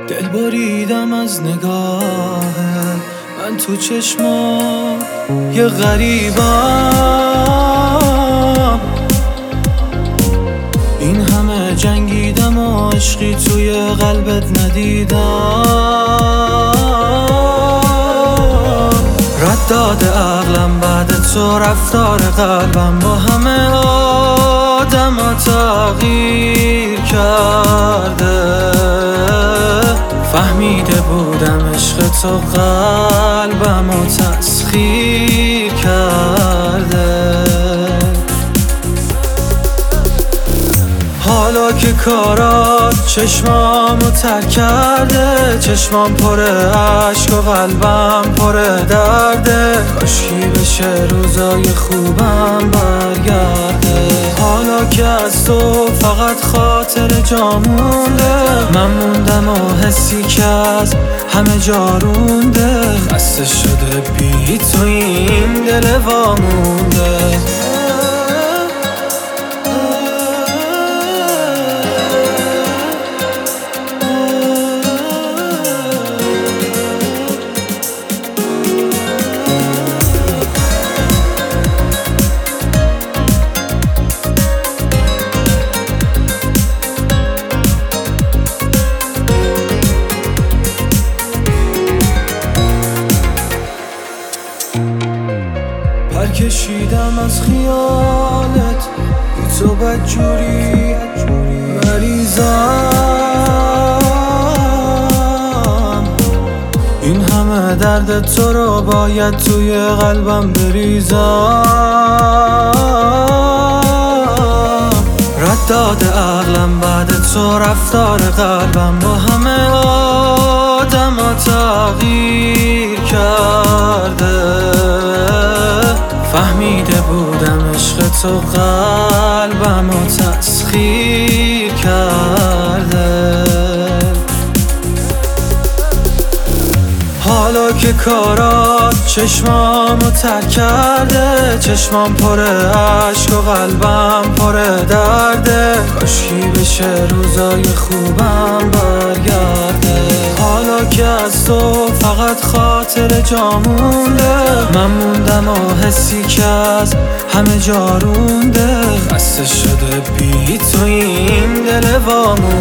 دل بریدم از نگاه من تو چشمام، یه غریبم. این همه جنگیدم و عشقی توی قلبت ندیدم. رد داده عقلم بعد تو رفتار قلبم با همه آدم ها تغییر کرده. فهمیده بودم عشق تو قلبم رو تسخیر کرده. حالا که کارات چشمامو تر کرده، چشمام پر عشق و قلبم پر درده. کاشکی بشه روزای خوبم برگرده. حالا که از تو فقط خاطر جا مونده، من موندم و حسی که از همه جا رونده. خسته شده بی تو این دل وامونده. کشیدم از خیالت بی تو بدجوری مریضم. این همه درد تو رو باید توی قلبم بریزم. رد داده عقلم بعد تو رفتار قلبم با همه آدم ها تغییر کرده. فهمیده بودم عشق تو قلبم رو تسخیر کرده. حالا که کارات چشمامو تر کرده، چشمام پر عشق و قلبم پر درده. کاشکی بشه روزای خوبم برگرده. حالا که از تو فقط خاطر جا مونده، من موندم و حسی که از همه جا رونده. خسته شده بی تو این دل وامونده.